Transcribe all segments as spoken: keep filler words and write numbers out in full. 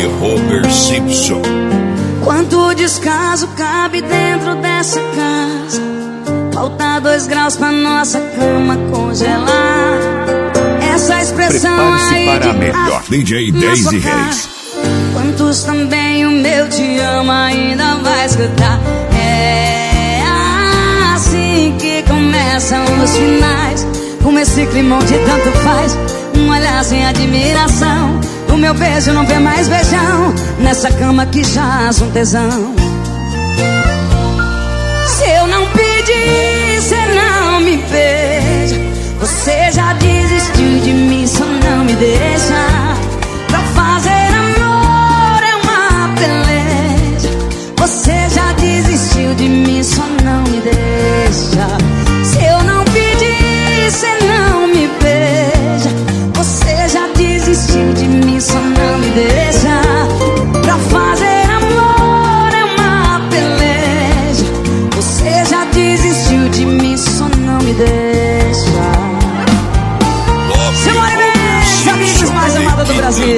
D J Robert Simpson. Quanto descaso cabe dentro dessa casa? Falta dois graus pra nossa cama congelar. Essa expressão Prepare-se aí para de a melhor D J Daisy Reis. Quantos também o meu te ama ainda vai escutar? É assim que começam os finais, com esse climão de tanto faz. Um olhar sem admiração, o meu beijo não vê mais beijão, nessa cama que jaz um tesão. Se eu não pedir, cê não me beija. Você já desistiu de mim, só não me deixa. Pra fazer amor é uma peleja. Você já desistiu de mim, só não me deixa. Se eu não pedir, cê não me beija. Você já desistiu de mim, só não me deixa. Pra fazer amor é uma peleja. Você já desistiu de mim, só não me deixa. Seu Moribês, amigos mais amados do Brasil.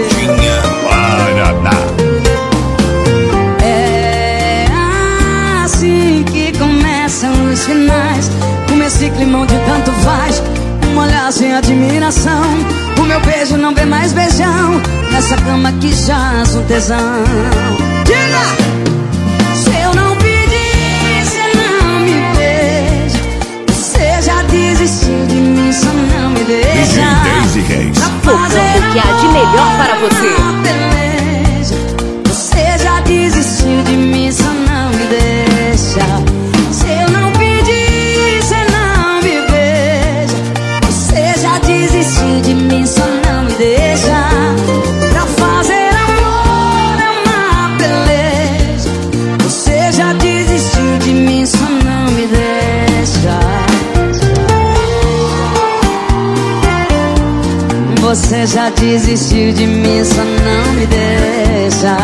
É assim que começam os finais, com esse climão de tanto faz. Um olhar sem admiração, o meu beijo não vê mais beijão, nessa cama que jaz um tesão. Diga! Se eu não pedir, cê não me beija. Você já desistiu de mim, só não me deixa. D J Daisy Reis. Tocando o que há de melhor para você. Beleza. Você já desistiu de mim, só não me deixa. Se eu não pedir, cê não me beija. Você já desistiu de mim, só não me deixa. Pra fazer amor é uma beleza. Você já desistiu de mim, só não me deixa. Você já desistiu de mim, só não me deixa.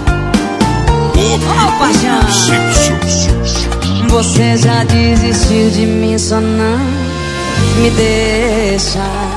Oh, paixão. Você já desistiu de mim, só não me deixa.